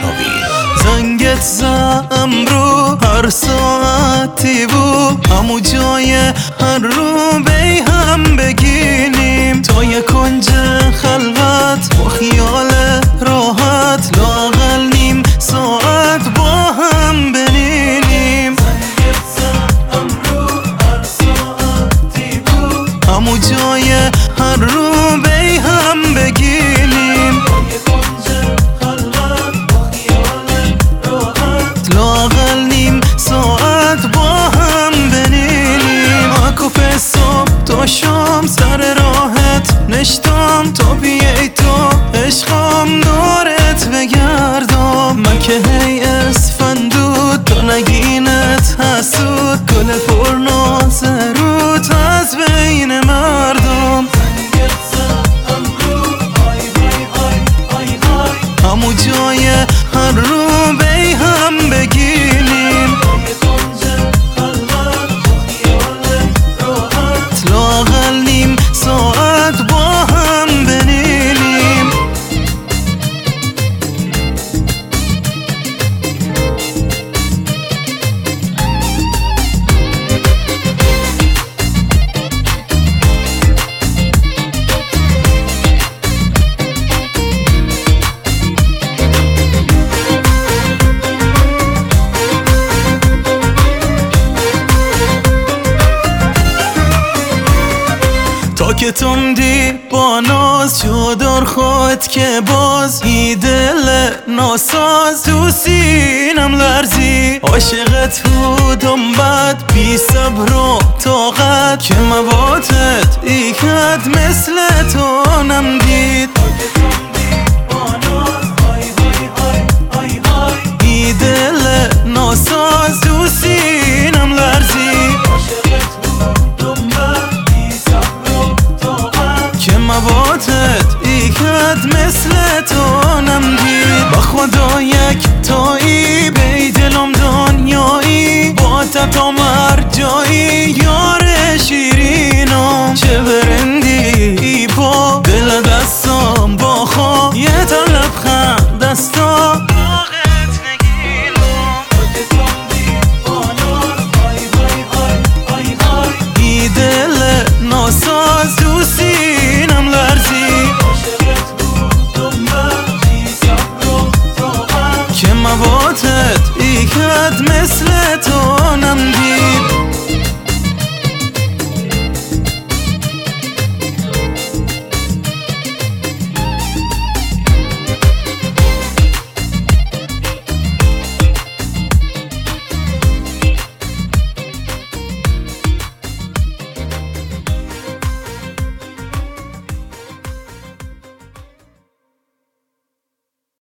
زنگت زم رو هر ساعتی بود، همو جای هر رو بی هم بگینیم تا یه کنج خلوت با خیال راحت، لااقل نیم ساعت با هم بنینیم. زنگت زم رو هر ساعتی بود، همو جای هر رو بی هم بگینیم تا یه کنج خلوت با خیال راحت، لااقل نیم ساعت با هم بنینیم. اکوف صبح تا شام سر راحت نشتم تا بیای تو عشقم دورت بگردم. من که هی اسفندود تو نگینت حسود، گل پرناز روت از بین مردم. زنگت زم رو آی وای آی آی آی، همو جای هر رو بی هم بگینیم تا یه کنج خلوت با خیال راحت، لااقل نیم ساعت با هم بنینیم. تا که تم دی با ناز جدار خود که باز ای دل ناساز تو سینم لرزی. عاشقت بودم بعد بی صبر و طاقت که مواتت ای کد مثل تو نمدید. ای دل ناساز تو سینم لرزی. مواتت ای کد مثل تو نمدید. با خدا یک تایی بی دلم دنیایی، با تا مر جایی یار شیرینم. چه برندی ای با دل دستم با خواه یه تا لبخند دستا ای دل ناساز تو سینم لرزی. که مواتت ای کد مثل تو